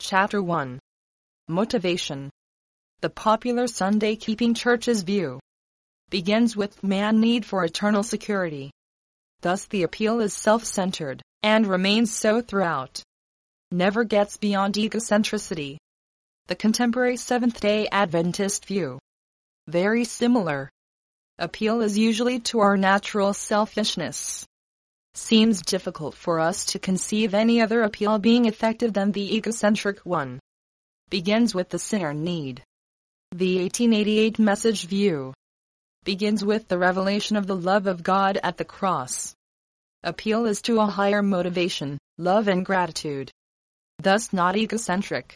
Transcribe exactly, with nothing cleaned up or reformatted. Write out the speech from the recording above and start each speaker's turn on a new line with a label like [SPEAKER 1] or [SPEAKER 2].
[SPEAKER 1] Chapter one. Motivation. The popular Sunday-keeping church's view begins with man's need for eternal security. Thus the appeal is self-centered, and remains so throughout. Never gets beyond egocentricity. The contemporary Seventh-day Adventist view. Very similar. Appeal is usually to our natural selfishness. Seems difficult for us to conceive any other appeal being effective than the egocentric one. Begins with the sinner need. The eighteen eighty-eight Message view begins with the revelation of the love of God at the cross. Appeal is to a higher motivation, love and gratitude. Thus not egocentric.